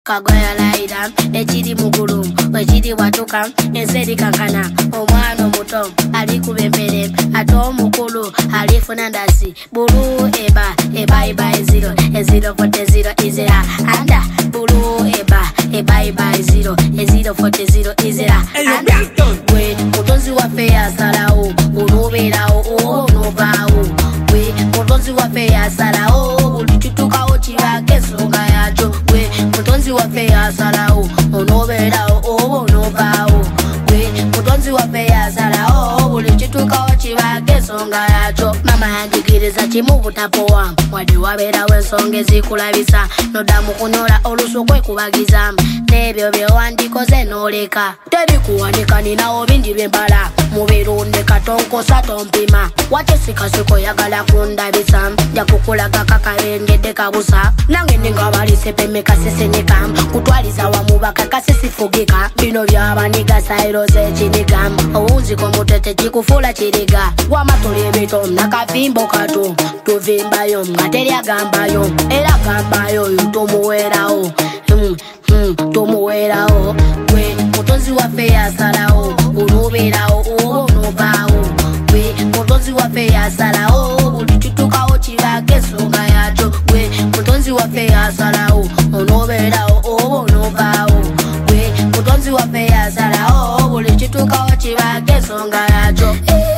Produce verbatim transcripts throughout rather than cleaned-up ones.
Kagoya laida, echidi muguru, echidi watuka, ensedi kankana, omwano muto, aliku bembere, ato mukulu, alifu nandasi, bulu eba, eba eba eziro, eziro forte zero izera, anda, bulu eba, eba eba eziro, eziro forte zero izera, anda, we, mutonzi wafe ya salao, unubera o, unubao, we, mutonzi wafe ya salao, ulichutuka ochiwa kesunga yacho, we, mutonzi wafe ya salao, unubera o, unubao, we, mutonzi wafe ya salao, ulichutuka ochiwa kesunga yacho, mama yangikiriza chimuvu tapowa, wadi wabera wensonge zikulabisa, nodamu kunyola olusu kwe kubagiza, nebyo byo wandikoze noleka, teri kuwanika nina obindi bembala, mubiru ndeka tonkosa tompima, wate sikasiko yagala kundabisa, jakukulaga kakayengede kabusa, nange ninga balisepe mekasesenyeka, kutwaliza wamubaka kasisifugika, bino byabaniga sairo zechinika, ounziko mutete chikufula chiriga, wamatuli bito nakavimbo katu, tuvimbayo ngateri agambayo, era gambayo yutumuwerao, mm, mm, tumuwerao, we, mutonzi wafe ya salao, unubirao, unubao, we, mutonzi wafe ya salao, ulichutuka ochiva kesunga yacho, we, mutonzi wafe ya salao, unubirao, unubao, we, mutonzi wafe ya salao, ulichutuka ochiva kesunga yacho.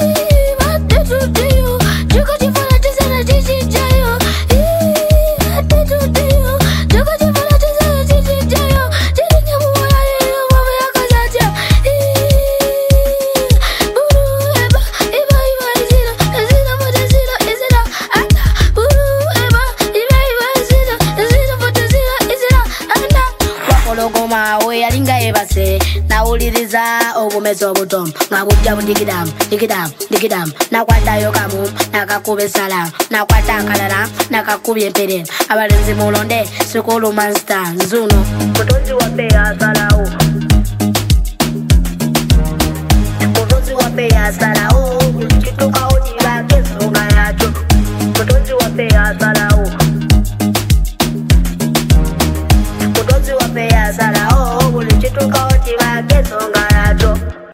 We alinga ebase na uliriza obumezo butom ngabujja budigidam digidam digidam na kwata yokamu nakakube sala na kwata kalala nakakubye mpere abalenzi mulonde sikulu monster nzuno mutonzi wafe ya salao mutonzi wafe ya salao kituka odiba kesunga yacho mutonzi wafe ya salao